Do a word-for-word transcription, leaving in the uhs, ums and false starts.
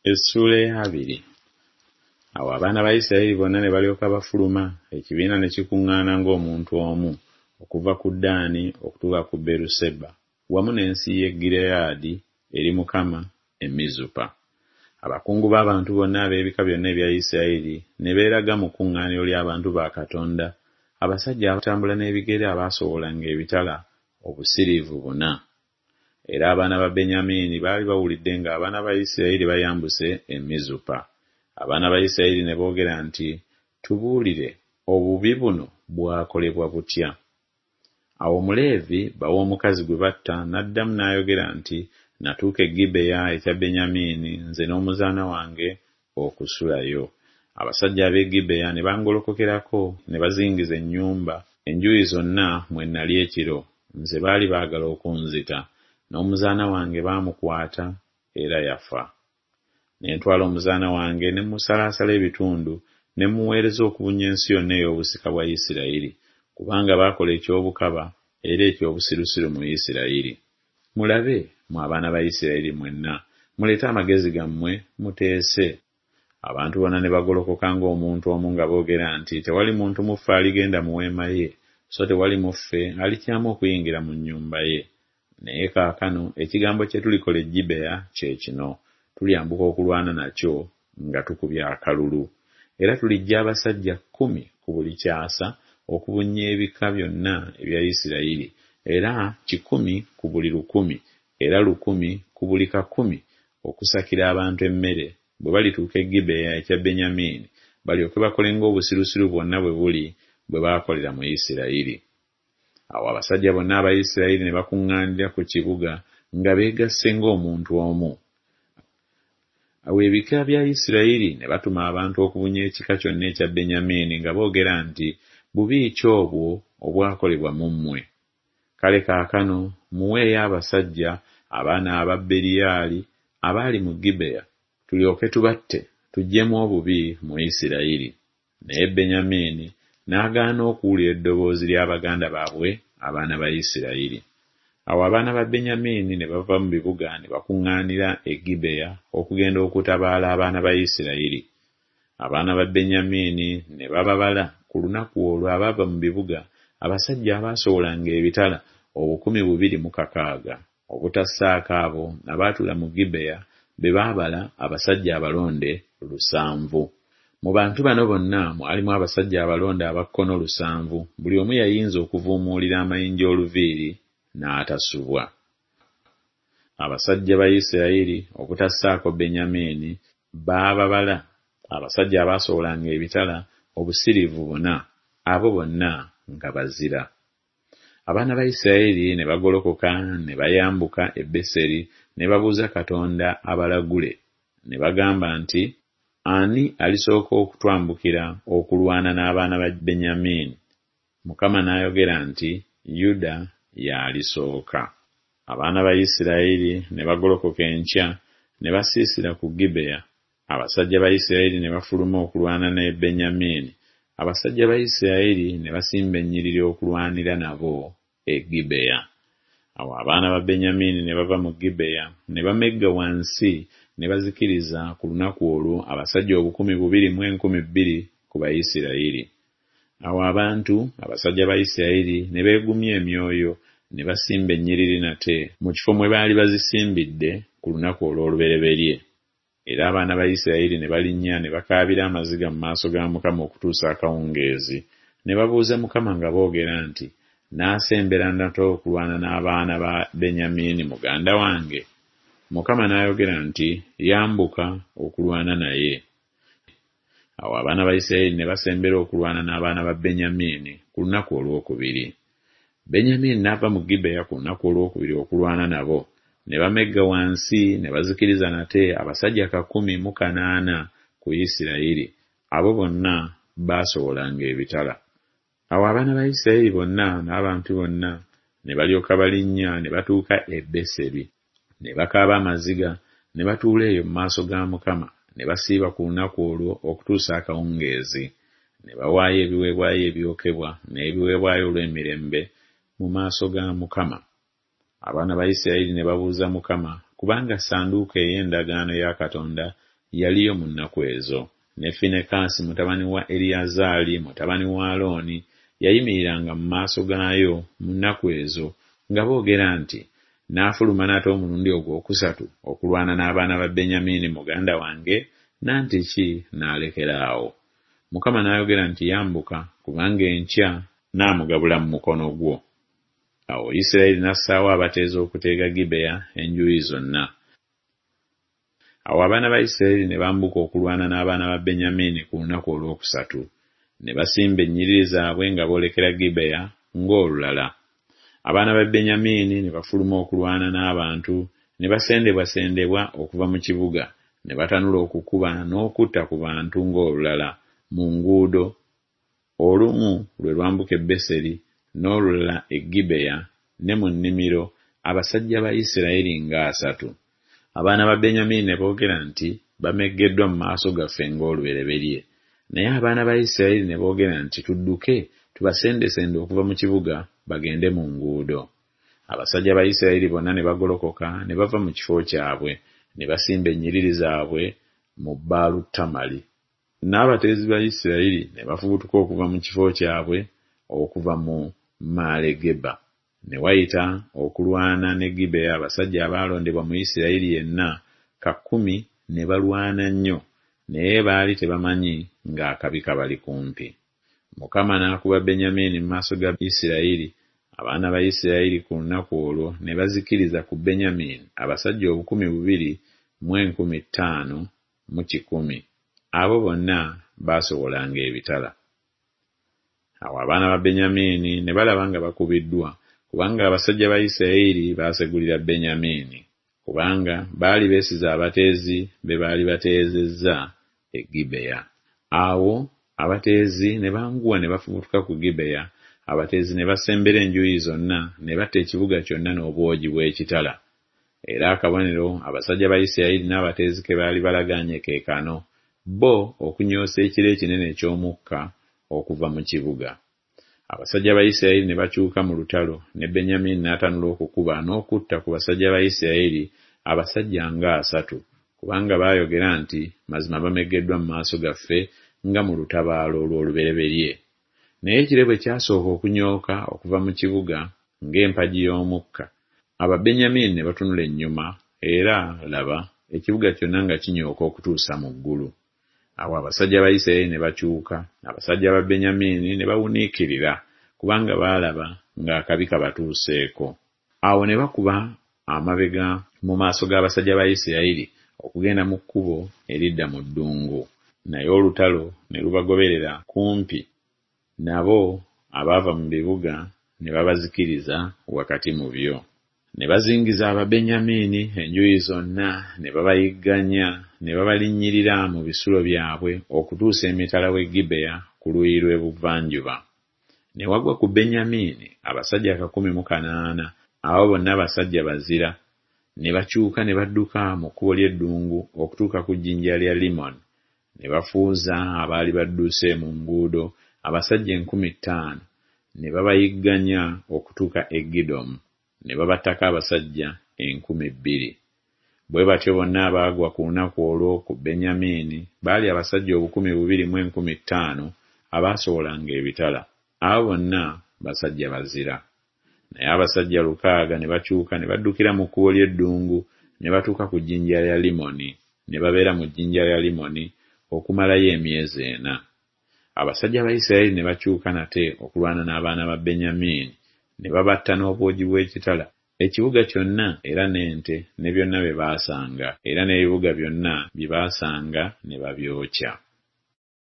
Essula ey'abiri. Awo abaana ba Isirayiri bonna ne balyoka bafuluma, ekibiina ne kikuŋŋaana ng'omuntu omu, okuva ku Ddaani okutuuka ku Beeruseba, wamu n'ensi y'e Gireyaadi eri Mukama e Mizupa. Abakungu b'abantu bonna ab'ebika byonna ebya Isirayiri ne beeraga mu kuŋŋaaniro ly'abantu ba Katonda, abasajja abatambula n'ebigere abaasowolanga ebitala obusiriivu buna. Era abaana ba Benyamini baali bawulidde ng'abaana ba Isirayiri bayambuse e Mizupa. Abaana ba Isirayiri ne boogera nti, tubuulire, obubi buno bwakolebwa butya? Awo Omuleevi bawa omukazi gwe batta n'addamu n'ayogera nti, natuuka e Gibeya ekya Benyamini nze n'omuzaana wange okusulayo. Abasajja ab'e Gibeya ne bangolokokerako ne bazingiza ennyumba enjuuyi zonna mwe nnali ekiro, nze baali baagala okunzita. N'omuzaana wange baamukwata era yafa. Ne ntwala omuzaana wange ne musalaasala ebitundu ne muweereza okubunya ensi yonna ey'obusika bwa Isirayiri, kubanga baakola eky'obukaba era eky'obusirusiru mu Isirayiri. Mulabe, mwe abaana ba Isirayiri mwenna, muleete amagezi gammwe muteese. Abantu bonna ne bagolokoka ng'omuntu omu nga boogera nti, tewali muntu muffe aligenda mu weema ye, so tewali muffe alikyamu okuyingira mu nnyumba ye. Naye kaakano ekigambo kye tulikola e Gibeya kye kino, tulyambuka okulwana nakyo nga tukubye akalulu. Era tulijja abasajja kkumi ku buli kyasa okubunya ebika byonna ebya Isirayiri, era kikumi ku buli lukumi, era lukumi ku buli kakumi okusakira abantu emmere bwe balituuka e Gibeya ekya Benyamini, balyoke bakole ng'obusirusiru bwonna bwe buli bwe baakolera mu Isirayiri. Awo abasajja bonna aba Isirayiri ne bakuŋŋaanira ku kibuga nga beegasse ng'omuntu omu. Awo ebika bya Isirayiri ne batuma abantu okubunya ekika kyonna ekya Benyamini nga boogera nti, bubi ki obwo obwakolebwa mu mmwe? Kale kaakano muweeyo abasajja abaana aba Beriyaali abaali mu Gibeya, tulyoke tubatte tuggyemu obubi mu Isirayiri. Naye Benyamini n'agaana okuwulira eddoboozi ly'abaganda baabwe abaana ba Isirayiri. Awo abaana ba Benyamini ne bava mu bibuga ne bakuŋŋaanira e Gibeya okugenda okutabaala abaana ba Isirayiri. Abaana ba Benyamini ne bababala ku lunaku olwo abaava mu bibuga abasajja abaasowolanga ebitala obukumi bubiri mu kakaaga, obutassaako abo abaatula mu Gibeya be baabala abasajja abalonde lusanvu. Mu bantu bano bonna mwalimu abasajja abalonde abakkono lusanvu, buli omu yayinza okuvuumuulira amayinja oluviiri n'atasubwa. Abasajja ba Isirayiri okutassaako Benyamini baababala abasajja abaasowolanga ebitala obusiriivu buna, abo bonna nga bazira. Abaana ba Isirayiri ne bagolokoka ne bayambuka e Beseri ne babuuza Katonda abalagule, ne bagamba nti, ani alisooka okutwambukira okulwana n'abaana ba Benyamini? Mukama n'ayogera nti, Yuda y'alisooka. Abaana ba Isirayiri ne bagolokoka enkya ne basiisira ku Gibeya. Abasajja ba Isirayiri ne bafuluma okulwana ne Benyamini. Abasajja ba Isirayiri ne basimba ennyiriri okulwanira nabo e Gibeya. Awo abaana ba Benyamini ne bava mu Gibeya ne bamegga wansi ne bazikiriza ku lunaku olwo abasajja obukumi bubiri mu enkumi bbiri ku Bayisirayiri. Awo abantu abasajja ba Isirayiri ne beegumya emyoyo ne basimba ennyiriri nate mu kifo mwe baali bazisimbidde ku lunaku olw'olubereberye. Era abaana ba Isirayiri ne balinnya ne bakaabira amaziga mu maaso ga Mukama okutuusa akawungeezi, ne babuuza Mukama nga boogera nti, naasembera nate okulwana n'abaana ba Benyamini muganda wange? Mukama n'ayogera nti, yambuka okulwana naye. Awo abaana ba Isirayiri ne basembera okulwana n'abaana ba Benyamini ku lunaku olwokubiri. Benyamini n'ava mu Gibeya ku lunaku olwokubiri okulwana nabo, ne bamegga wansi ne bazikiriza nate abasajja kakumi mu kanaana ku Isirayiri, abo bonna baasowolanga ebitala. Awo abaana ba Isirayiri bonna n'abantu bonna ne balyoka balinnya ne batuuka e Beseri, ne bakaaba amaziga ne batuula eyo mu maaso ga Mukama, ne basiiba ku lunaku olwo okutuusa akawungeezi, ne bawaayo ebiweebwayo ebyokebwa n'ebiweebwayo olw'emirembe mu maaso ga Mukama. Abaana ba Isirayiri ne babuuza Mukama, kubanga ssanduuko ey'endagaano ya Katonda yaliyo mu nnaku ezo, ne Finekaasi mutabani wa Eriyazaali mutabani wa Alooni yayimiriranga mu maaso gaayo mu nnaku ezo nga boogera nti, n'afuluma n'ate omulundi ogwokusatu okulwana n'abaana ba Benyamini muganda wange, nanti ki n'alekeraawo. Mukama n'ayogera nti, yambuka, kubanga enkya n'amugabula mu mukono gwo. Awo Isirayiri n'assaawo abateezi okuteega Gibeya enjuuyi zonna. Awo abaana ba Isirayiri ne bambuka okulwana n'abaana ba Benyamini ku lunaku olwokusatu, ne basimba ennyiriri zaabwe nga boolekera Gibeya ng'olulala. Abaana ba Benyamini ne bafuluma okulwana n'abantu, ne basendebwasendebwa okuva mu kibuga, ne batanula okukuba n'okutta ku bantu ng'olulala mu nguudo, olumu lwe lwambuka e Beseri n'olulala e Gibeya ne mu nnimiro, abasajja ba Isirayiri nga asatu. Abaana ba Benyamini ne boogera nti, bameggeddwa mu maaso gaffe ng'olubereberye. Naye abaana ba Isirayiri ne boogera nti, tudduke tubasendesende okuva mu kibuga bagende mu nguudo. Abasajja ba Isirayiri bonna ne bagolokoka ne bava mu kifo kyabwe, ne basimba ennyiriri zaabwe mu Baalu Tamali. N'abateezi ba Isirayiri ne bafubutuka okuva mu kifo kyabwe okuva mu Maalegeba. Ne wayita okulwana ne Gibeya abasajja abaalondebwa mu Isirayiri yenna kakumi ne balwana nnyo, naye baali tebamanyi ng'akabi kabali kumpi. Mukama n'akuba Benyamini mu maaso ga Isirayiri. Abaana ba Isirayiri ku lunaku olwo ne bazikiriza ku Benyamini abasajja obukumi bubiri mu enkumi ttaano mu kikumi. Abo bonna baasobolanga ebitala. Awo abaana ba Benyamini ne balaba nga bakubiddwa, kubanga abasajja ba Isirayiri baasegulira Benyamini, kubanga baali beesize abateezi be baali bateezezza e Gibeya. Awo abateezi ne banguwa ne bafubutuka ku Gibeya. Abateezi ne basembera enjuuyi zonna, ne batta ekibuga kyonna n'obwogi bw'ekitala. Era akabonero abasajja ba Isirayiri n'abateezi ke baali balagaanye ke kano, bo okunyoosa ekire ekinene eky'omukka okuva mu kibuga. Abasajja ba Isirayiri ne bakyuka mu lutalo, ne Benyamini n'atanula okukuba n'okutta ku basajja ba Isirayiri abasajja nga asatu, kubanga baayogera nti, mazima bameggeddwa mu maaso gaffe nga mu lutabaalo olw'olubereberye. Naye ekire bwe kyasooka okunyooka okuva mu kibuga ng'empagi y'omukka, Ababenyamini ne batunula ennyuma, era laba ekibuga kyonna nga kinyooka okutuusa mu ggulu. Awo abasajja ba Isirayiri ne bakyuka, abasajja ba Benyamini ne bawuniikirira, kubanga baalaba ng'akabi kabatuuseeko. Awo ne bakuba amabega mu maaso g'abasajja ba Isirayiri okugenda mu kkubo eridda mu ddungu, naye olutalo ne lubagoberera kumpi. Nabo abaava mu bibuga ne babazikiriza wakati mu byo. Ne bazingiza Ababenyamini enjuuyi zonna, ne babayigganya, ne babalinnyirira mu bisulo byabwe okutuusa emitala w'e Gibeya ku luuyi lw'ebuvanjuba. Ne wagwa ku Benyamini abasajja kakumi mu kanaana, abo bonna abasajja bazira. Ne bakyuka ne badduka mu kkubo ly'eddungu okutuuka ku jjinja lya Limoni. Ne bafuuza abaali badduse mu nguudo abasajja enkumi ttaano, ne babayigganya okutuuka e Gidomu, ne babattako abasajja enkumi bbiri. Bwe batyo bonna abaagwa ku lunaku olwo ku Benyamini baali abasajja obukumi bubiri mu enkumi ttaano abaasobolanga ebitala. Abo bonna basajja bazira. Naye abasajja lukaaga ne bakyuka ne baddukira mu kkubo ly'eddungu, ne batuuka ku jjinja lya Limoni, ne babeera mu jjinja lya Limoni okumalayo emyezi ena. Abasajja ba Isirayiri ne bakyuka nate okulwana n'abaana ba Benyamini, ne babatta n'obwogi bw'ekitala ekibuga kyonna, era n'ente ne byonna bye baasanga, era n'ebibuga byonna bye baasanga ne babyokya.